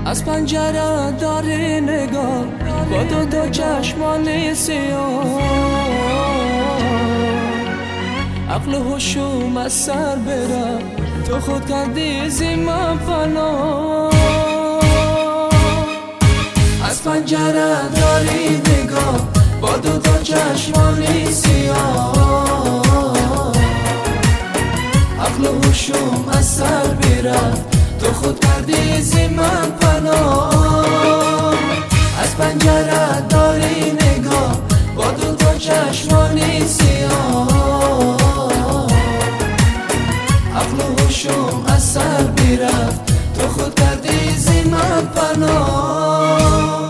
از پنجره داری نگاه با دو چشمان سیاه، عقل و هوشم از سر بره، تو خود کردی زیمم پناه. از پنجره داری نگاه با دو چشمان سیاه، عقل و هوشم از سر بره، تو خود کردی زیمم پناه. از پنجره داری نگاه با دو چشمان سیاه، عقل و هوشم از سر بیرفت، تو خود کردی زیمم پناه.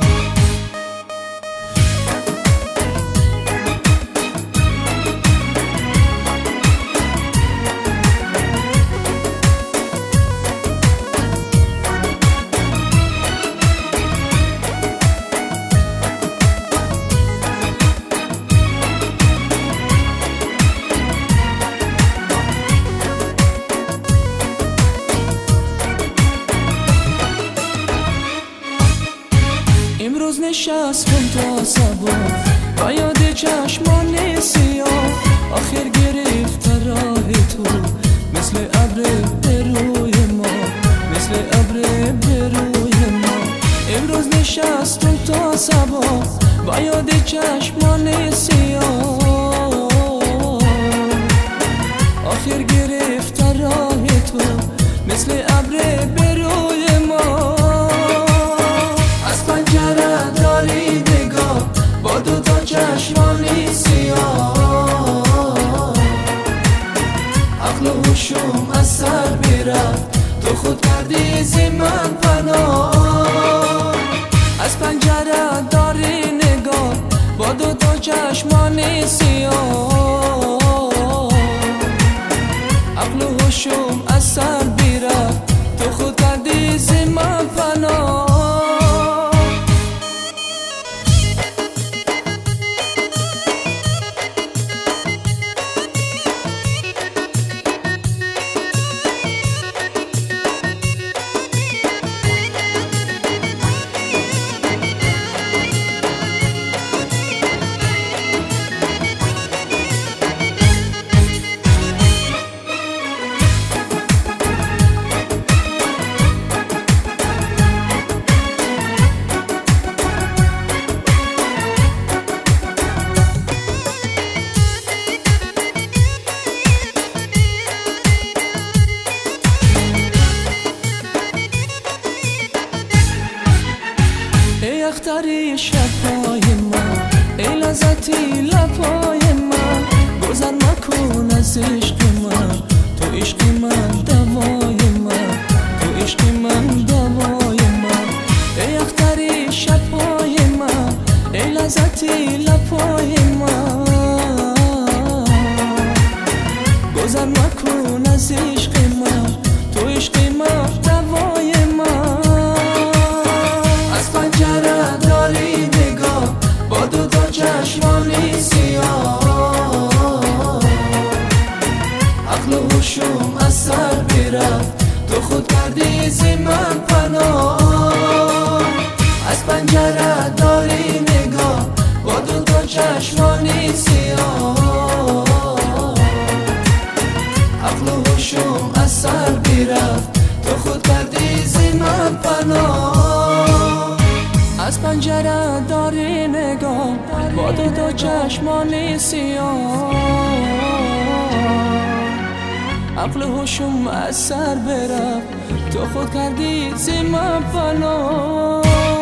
امروز نشستم تا صبح با یاد چشمان سیاه، آخر گرفت راه تو مثل ابر به روی ما، مثل ابر به روی ما. امروز نشستم تا صبح با یاد چشمان سیاه، آخر گرفت راه تو مثل ابر به روی ما. از پنجره داری نگاه با دو چشمان سیاه، عقل و هوشم از سر بیرفت، تو خود کردی زیمم پناه. از پنجره داری نگاه با دو چشمان سیاه، عقل و هوشم از سر بیرفت، تو خود کردی زیمم پناه. ای اختری شبهای ما، ای لذتی لبهای من، گذر مکن از عشق من، تو عشق من دوای من، تو عشق من دوای من. ای اختری شبهای من، ای لذتی لبهای من، گذر مکن از عشق من، تو عشق من دوای من. از پنجره داری نگاه با دو چشمان سیاه، عقل و هوشم از سر بیرفت، تو خود کردی زیمم پناه. از پنجره داری نگاه با دو چشمان سیاه، عقل و هوشم از سر بیرفت، تو خود کردی زیمم پناه. از پنجره داری نگاه با دو چشمان سیاه، عقل و هوشم از سر برفت، تو خود کردی زیمم پناه.